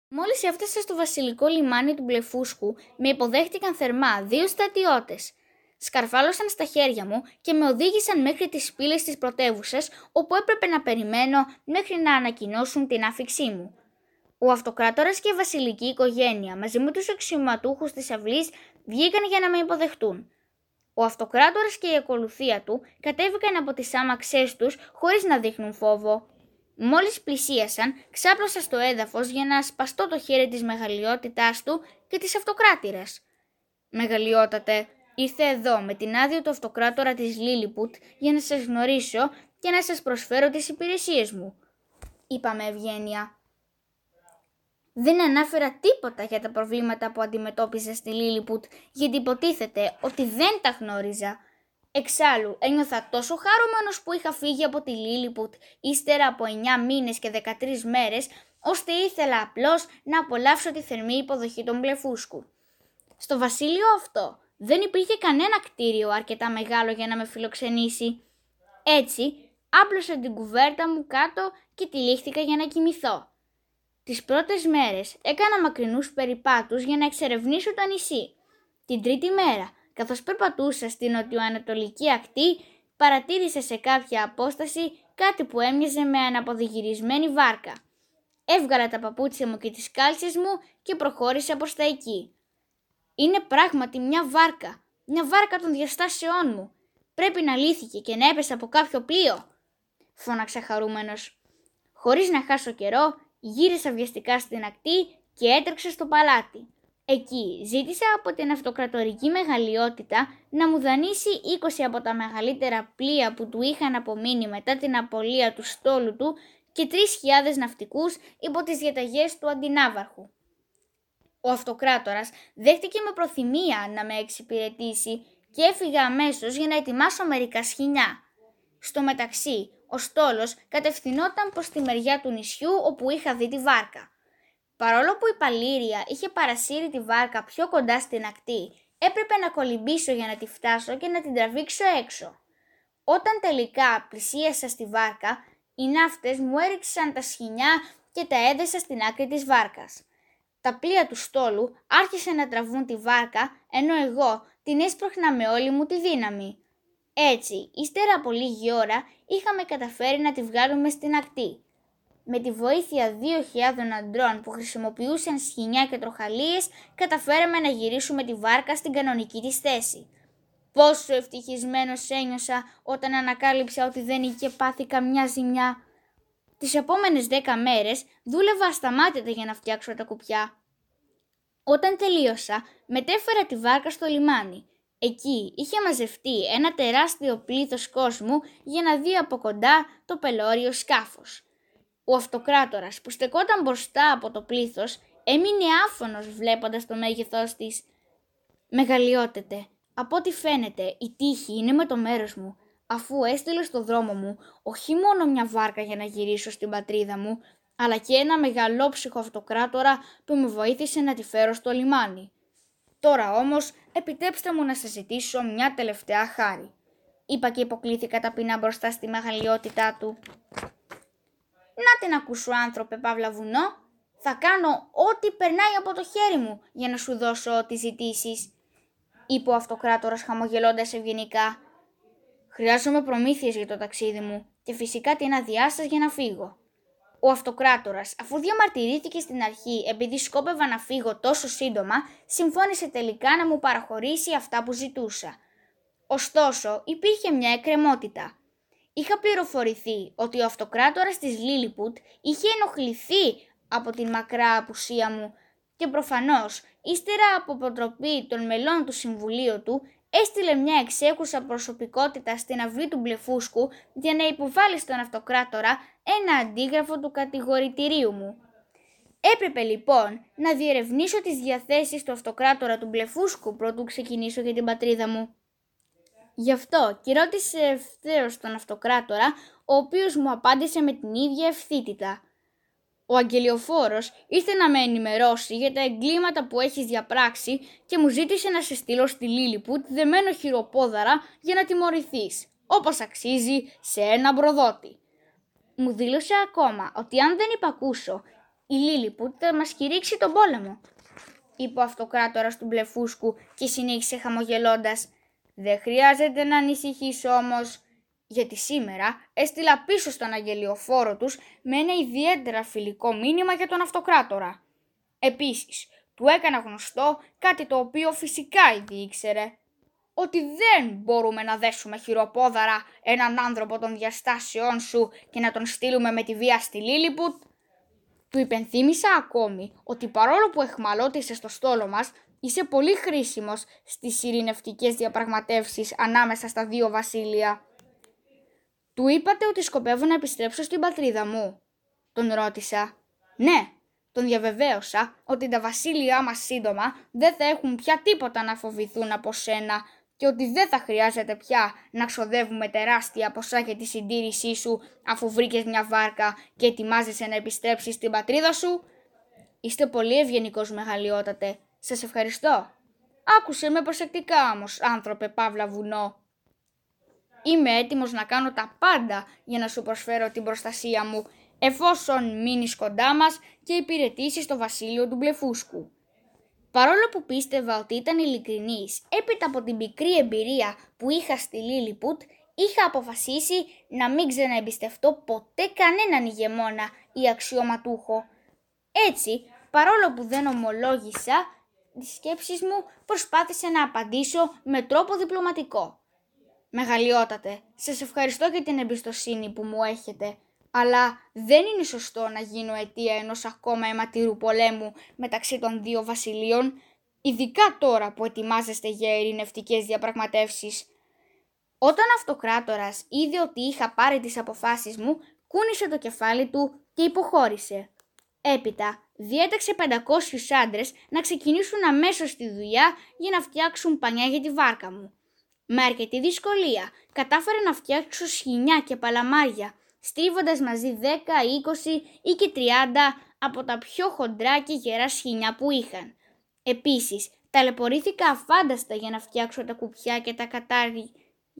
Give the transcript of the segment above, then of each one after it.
Μόλις έφτασα στο βασιλικό λιμάνι του Μπλεφούσκου, με υποδέχτηκαν θερμά 2 στρατιώτες. Σκαρφάλωσαν στα χέρια μου και με οδήγησαν μέχρι τις πύλες της πρωτεύουσας, όπου έπρεπε να περιμένω μέχρι να ανακοινώσουν την άφιξή μου. Ο αυτοκράτορας και η βασιλική οικογένεια, μαζί με τους αξιωματούχους της αυλής, βγήκαν για να με υποδεχτούν. Ο αυτοκράτορας και η ακολουθία του κατέβηκαν από τις άμαξές τους χωρίς να δείχνουν φόβο. Μόλις πλησίασαν, ξάπλωσα στο έδαφος για να σπαστώ το χέρι της μεγαλειότητάς του και της αυτοκράτηρας. «Μεγαλειότατε, ήρθε εδώ με την άδεια του αυτοκράτορα της Λίλιπουτ για να σας γνωρίσω και να σας προσφέρω τις υπηρεσίες μου», είπα με ευγένεια. Δεν ανάφερα τίποτα για τα προβλήματα που αντιμετώπιζα στη Λίλιπουτ, γιατί υποτίθεται ότι δεν τα γνώριζα. Εξάλλου, ένιωθα τόσο χαρούμενος που είχα φύγει από τη Λίλιπουτ ύστερα από 9 μήνες και 13 μέρες, ώστε ήθελα απλώς να απολαύσω τη θερμή υποδοχή των Μπλεφούσκου. Στο βασίλειο αυτό δεν υπήρχε κανένα κτίριο αρκετά μεγάλο για να με φιλοξενήσει. Έτσι, άπλωσα την κουβέρτα μου κάτω και τυλίχθηκα για να κοιμηθώ. Τις πρώτες μέρες έκανα μακρινούς περιπάτους για να εξερευνήσω το νησί. Την τρίτη μέρα, καθώς περπατούσα στην νοτιοανατολική ακτή, παρατήρησα σε κάποια απόσταση κάτι που έμοιαζε με αναποδιγυρισμένη βάρκα. Έβγαλα τα παπούτσια μου και τις κάλτσες μου και προχώρησα προς τα εκεί. «Είναι πράγματι μια βάρκα των διαστάσεών μου. Πρέπει να λύθηκε και να έπεσε από κάποιο πλοίο», φώναξα χαρούμενος. Χωρίς να χάσω καιρό, γύρισα βιαστικά στην ακτή και έτρεξα στο παλάτι. Εκεί ζήτησα από την αυτοκρατορική μεγαλειότητα να μου δανείσει 20 από τα μεγαλύτερα πλοία που του είχαν απομείνει μετά την απολεία του στόλου του και 3.000 ναυτικούς υπό τις διαταγές του αντινάβαρχου. Ο αυτοκράτορας δέχτηκε με προθυμία να με εξυπηρετήσει και έφυγα αμέσως για να ετοιμάσω μερικά σχοινιά. Στο μεταξύ, ο στόλος κατευθυνόταν προς τη μεριά του νησιού όπου είχα δει τη βάρκα. Παρόλο που η παλήρια είχε παρασύρει τη βάρκα πιο κοντά στην ακτή, έπρεπε να κολυμπήσω για να τη φτάσω και να την τραβήξω έξω. Όταν τελικά πλησίασα στη βάρκα, οι ναύτες μου έριξαν τα σχοινιά και τα έδεσα στην άκρη της βάρκας. Τα πλοία του στόλου άρχισαν να τραβούν τη βάρκα, ενώ εγώ την έσπρωχνα με όλη μου τη δύναμη. Έτσι, ύστερα από λίγη ώρα, είχαμε καταφέρει να τη βγάλουμε στην ακτή. Με τη βοήθεια 2.000 αντρών που χρησιμοποιούσαν σχοινιά και τροχαλίες, καταφέραμε να γυρίσουμε τη βάρκα στην κανονική της θέση. Πόσο ευτυχισμένος ένιωσα όταν ανακάλυψα ότι δεν είχε πάθει καμιά ζημιά. Τις επόμενες 10 μέρες δούλευα ασταμάτητα για να φτιάξω τα κουπιά. Όταν τελείωσα, μετέφερα τη βάρκα στο λιμάνι. Εκεί είχε μαζευτεί ένα τεράστιο πλήθος κόσμου για να δει από κοντά το πελώριο σκάφος. Ο αυτοκράτορας που στεκόταν μπροστά από το πλήθος έμεινε άφωνος βλέποντας το μέγεθός της. «Μεγαλειότατε, από ό,τι φαίνεται η τύχη είναι με το μέρος μου, αφού έστειλε στο δρόμο μου όχι μόνο μια βάρκα για να γυρίσω στην πατρίδα μου, αλλά και ένα μεγαλόψυχο αυτοκράτορα που με βοήθησε να τη φέρω στο λιμάνι. Τώρα όμως επιτρέψτε μου να σας ζητήσω μια τελευταία χάρη», είπα και υποκλήθηκα ταπεινά μπροστά στη μεγαλειότητά του. «Να την ακούσω, άνθρωπε Παύλα Βουνό, θα κάνω ό,τι περνάει από το χέρι μου για να σου δώσω ό,τι ζητήσεις», είπε ο αυτοκράτορας χαμογελώντας ευγενικά. «Χρειάζομαι προμήθειες για το ταξίδι μου και φυσικά την άδειά σας για να φύγω». Ο αυτοκράτορας, αφού διαμαρτυρήθηκε στην αρχή επειδή σκόπευα να φύγω τόσο σύντομα, συμφώνησε τελικά να μου παραχωρήσει αυτά που ζητούσα. Ωστόσο, υπήρχε μια εκκρεμότητα. Είχα πληροφορηθεί ότι ο αυτοκράτορας της Λίλιπουτ είχε ενοχληθεί από την μακρά απουσία μου και προφανώς, ύστερα από αποτροπή των μελών του συμβουλίου του, έστειλε μια εξέχουσα προσωπικότητα στην αυλή του Μπλεφούσκου για να υποβάλει στον αυτοκράτορα ένα αντίγραφο του κατηγορητηρίου μου. Έπρεπε λοιπόν να διερευνήσω τις διαθέσεις του αυτοκράτορα του Μπλεφούσκου προτού ξεκινήσω για την πατρίδα μου. Γι' αυτό και ρώτησε ευθέως τον αυτοκράτορα, ο οποίος μου απάντησε με την ίδια ευθύτητα. «Ο αγγελιοφόρος ήρθε να με ενημερώσει για τα εγκλήματα που έχεις διαπράξει και μου ζήτησε να σε στείλω στη Λίλιπουτ δεμένο χειροπόδαρα για να τιμωρηθείς, όπως αξίζει σε έναν προδότη». Μου δήλωσε ακόμα ότι αν δεν υπακούσω η Λίλιπουτ θα μας κηρύξει τον πόλεμο», είπε ο αυτοκράτορας του Μπλεφούσκου και συνέχισε χαμογελώντας. «Δεν χρειάζεται να ανησυχείς όμως, γιατί σήμερα έστειλα πίσω στον αγγελιοφόρο τους με ένα ιδιαίτερα φιλικό μήνυμα για τον αυτοκράτορα. Επίσης, του έκανα γνωστό κάτι το οποίο φυσικά ήδη ήξερε, ότι δεν μπορούμε να δέσουμε χειροπόδαρα έναν άνθρωπο των διαστάσεών σου και να τον στείλουμε με τη βία στη Λίλιπουτ. Του υπενθύμισα ακόμη ότι παρόλο που εχμαλώτησες στο στόλο μας, είσαι πολύ χρήσιμος στις ειρηνευτικές διαπραγματεύσεις ανάμεσα στα δύο βασίλεια». «Του είπατε ότι σκοπεύω να επιστρέψω στην πατρίδα μου?» τον ρώτησα. «Ναι», τον διαβεβαίωσα ότι τα βασίλειά μας σύντομα δεν θα έχουν πια τίποτα να φοβηθούν από σένα και ότι δεν θα χρειάζεται πια να ξοδεύουμε τεράστια ποσά για τη συντήρησή σου αφού βρήκες μια βάρκα και ετοιμάζεσαι να επιστρέψεις στην πατρίδα σου. Είστε πολύ ευγενικός, μεγαλειότατε. Σας ευχαριστώ. Άκουσε με προσεκτικά όμως, άνθρωπε Παύλα Βουνό. Είμαι έτοιμος να κάνω τα πάντα για να σου προσφέρω την προστασία μου, εφόσον μείνεις κοντά μας και υπηρετήσεις το βασίλειο του Μπλεφούσκου». Παρόλο που πίστευα ότι ήταν ειλικρινής, έπειτα από την πικρή εμπειρία που είχα στη Λίλιπουτ, είχα αποφασίσει να μην ξαναεμπιστευτώ ποτέ κανέναν ηγεμόνα ή αξιωματούχο. Έτσι, παρόλο που δεν ομολόγησα τις σκέψεις μου, προσπάθησα να απαντήσω με τρόπο διπλωματικό. «Μεγαλειότατε, σας ευχαριστώ για την εμπιστοσύνη που μου έχετε, αλλά δεν είναι σωστό να γίνω αιτία ενός ακόμα αιματηρού πολέμου μεταξύ των δύο βασιλείων, ειδικά τώρα που ετοιμάζεστε για ειρηνευτικές διαπραγματεύσεις». Όταν ο αυτοκράτορας είδε ότι είχα πάρει τις αποφάσεις μου, κούνησε το κεφάλι του και υποχώρησε. Έπειτα διέταξε 500 άντρες να ξεκινήσουν αμέσως τη δουλειά για να φτιάξουν πανιά για τη βάρκα μου. Με αρκετή δυσκολία κατάφερα να φτιάξω σχοινιά και παλαμάρια, στρίβοντας μαζί 10, 20 ή και 30 από τα πιο χοντρά και γερά σχοινιά που είχαν. Επίσης, ταλαιπωρήθηκα αφάνταστα για να φτιάξω τα κουπιά και τα κατάρια,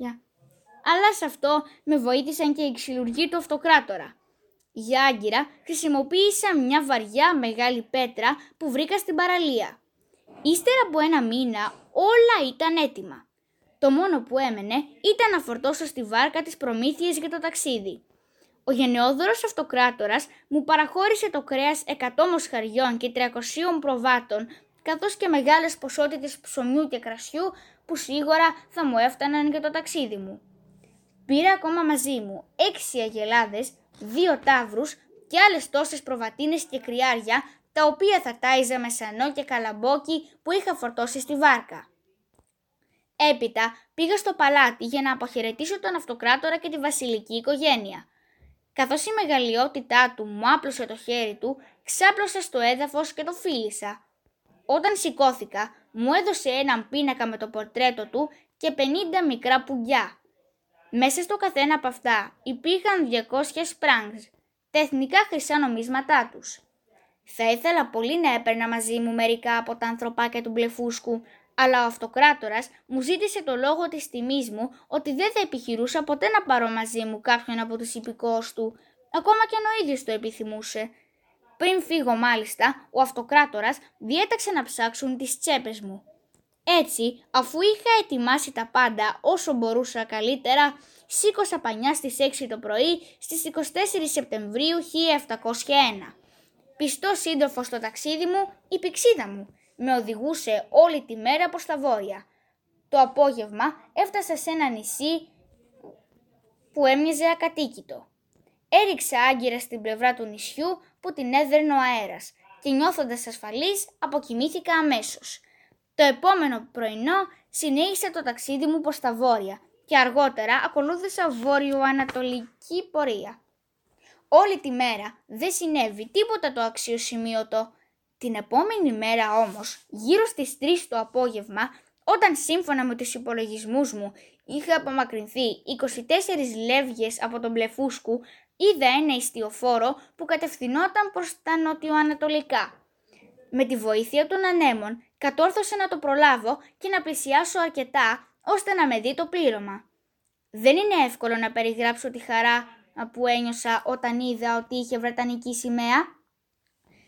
αλλά σε αυτό με βοήθησαν και οι ξυλουργοί του αυτοκράτορα. Για άγκυρα χρησιμοποίησα μια βαριά μεγάλη πέτρα που βρήκα στην παραλία. Ύστερα από ένα μήνα όλα ήταν έτοιμα. Το μόνο που έμενε ήταν να φορτώσω στη βάρκα τις προμήθειες για το ταξίδι. Ο γενναιόδωρος αυτοκράτορας μου παραχώρησε το κρέας 100 μοσχαριών και 300 προβάτων, καθώς και μεγάλες ποσότητες ψωμιού και κρασιού που σίγουρα θα μου έφταναν για το ταξίδι μου. Πήρα ακόμα μαζί μου 6 αγελάδες, 2 ταύρους και άλλες τόσες προβατίνες και κρυάρια, τα οποία θα τάιζα με σανό και καλαμπόκι που είχα φορτώσει στη βάρκα. Έπειτα πήγα στο παλάτι για να αποχαιρετήσω τον αυτοκράτορα και τη βασιλική οικογένεια. Καθώς η μεγαλειότητά του μου άπλωσε το χέρι του, ξάπλωσα στο έδαφος και το φίλησα. Όταν σηκώθηκα, μου έδωσε έναν πίνακα με το πορτρέτο του και 50 μικρά πουγκιά. Μέσα στο καθένα από αυτά υπήρχαν 200 σπράγγς, τα εθνικά χρυσά νομίσματά τους. Θα ήθελα πολύ να έπαιρνα μαζί μου μερικά από τα ανθρωπάκια του Μπλεφούσκου, αλλά ο αυτοκράτορας μου ζήτησε το λόγο της τιμής μου ότι δεν θα επιχειρούσα ποτέ να πάρω μαζί μου κάποιον από τους υπηκόους του, ακόμα και αν ο ίδιος το επιθυμούσε. Πριν φύγω μάλιστα, ο αυτοκράτορας διέταξε να ψάξουν τις τσέπες μου. Έτσι, αφού είχα ετοιμάσει τα πάντα όσο μπορούσα καλύτερα, σήκωσα πανιά στις 6 το πρωί στις 24 Σεπτεμβρίου 1701. Πιστός σύντροφος στο ταξίδι μου, η πηξίδα μου, με οδηγούσε όλη τη μέρα προς τα βόρεια. Το απόγευμα έφτασα σε ένα νησί που έμοιαζε ακατοίκητο. Έριξα άγκυρα στην πλευρά του νησιού που την έδερνε ο αέρας και νιώθοντας ασφαλής αποκοιμήθηκα αμέσως. Το επόμενο πρωινό συνέχισα το ταξίδι μου προς τα βόρεια και αργότερα ακολούθησα βόρειο-ανατολική πορεία. Όλη τη μέρα δεν συνέβη τίποτα το αξιοσημείωτο. Την επόμενη μέρα όμως, γύρω στις 3 το απόγευμα, όταν σύμφωνα με τους υπολογισμούς μου είχα απομακρυνθεί 24 λεύγες από τον Μπλεφούσκου, είδα ένα ιστιοφόρο που κατευθυνόταν προς τα νοτιοανατολικά. Με τη βοήθεια των ανέμων κατόρθωσα να το προλάβω και να πλησιάσω αρκετά ώστε να με δει το πλήρωμα. Δεν είναι εύκολο να περιγράψω τη χαρά που ένιωσα όταν είδα ότι είχε βρετανική σημαία.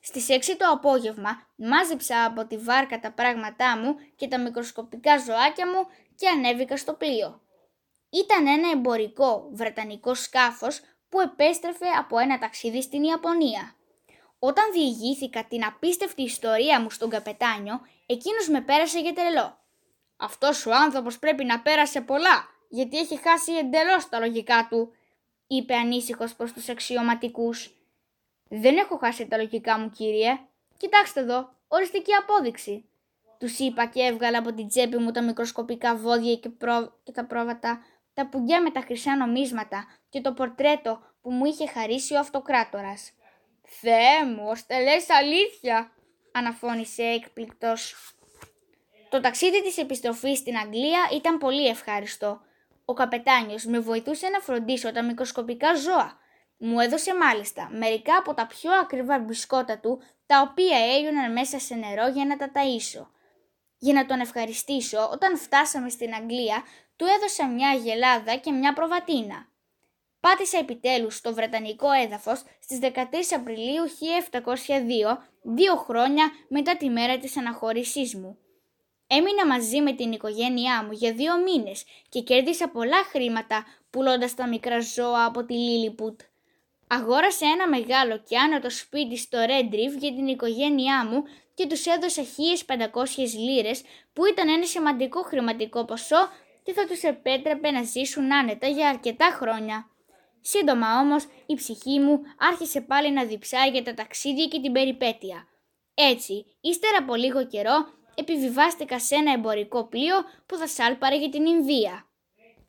Στις 6 το απόγευμα μάζεψα από τη βάρκα τα πράγματά μου και τα μικροσκοπικά ζωάκια μου και ανέβηκα στο πλοίο. Ήταν ένα εμπορικό βρετανικό σκάφος που επέστρεφε από ένα ταξίδι στην Ιαπωνία. Όταν διηγήθηκα την απίστευτη ιστορία μου στον καπετάνιο, εκείνος με πέρασε για τρελό. «Αυτός ο άνθρωπος πρέπει να πέρασε πολλά, γιατί έχει χάσει εντελώς τα λογικά του», είπε ανήσυχος προς τους αξιωματικούς. «Δεν έχω χάσει τα λογικά μου, κύριε. Κοιτάξτε εδώ, οριστική απόδειξη», τους είπα και έβγαλα από την τσέπη μου τα μικροσκοπικά βόδια και τα πρόβατα, τα πουγκιά με τα χρυσά νομίσματα και το πορτρέτο που μου είχε χαρίσει ο αυτοκράτορας. «Θεέ μου, ώστε λες αλήθεια», αναφώνησε έκπληκτος. Το ταξίδι της επιστροφής στην Αγγλία ήταν πολύ ευχάριστο. Ο καπετάνιος με βοηθούσε να φροντίσω τα μικροσκοπικά ζώα. Μου έδωσε μάλιστα μερικά από τα πιο ακριβά μπισκότα του, τα οποία έλειωναν μέσα σε νερό για να τα ταΐσω. Για να τον ευχαριστήσω, όταν φτάσαμε στην Αγγλία, του έδωσα μια αγελάδα και μια προβατίνα. Πάτησα επιτέλους στο βρετανικό έδαφος στις 13 Απριλίου 1702, 2 χρόνια μετά τη μέρα της αναχώρησής μου. Έμεινα μαζί με την οικογένειά μου για 2 μήνες και κέρδισα πολλά χρήματα πουλώντας τα μικρά ζώα από τη Λίλιπουτ. Αγόρασα ένα μεγάλο και άνετο σπίτι στο Ρέντριφ για την οικογένειά μου και τους έδωσα 1.500 λίρες που ήταν ένα σημαντικό χρηματικό ποσό και θα τους επέτρεπε να ζήσουν άνετα για αρκετά χρόνια. Σύντομα όμως η ψυχή μου άρχισε πάλι να διψάει για τα ταξίδια και την περιπέτεια. Έτσι, ύστερα από λίγο καιρό, επιβιβάστηκα σε ένα εμπορικό πλοίο που θα σάλπαρε για την Ινδία.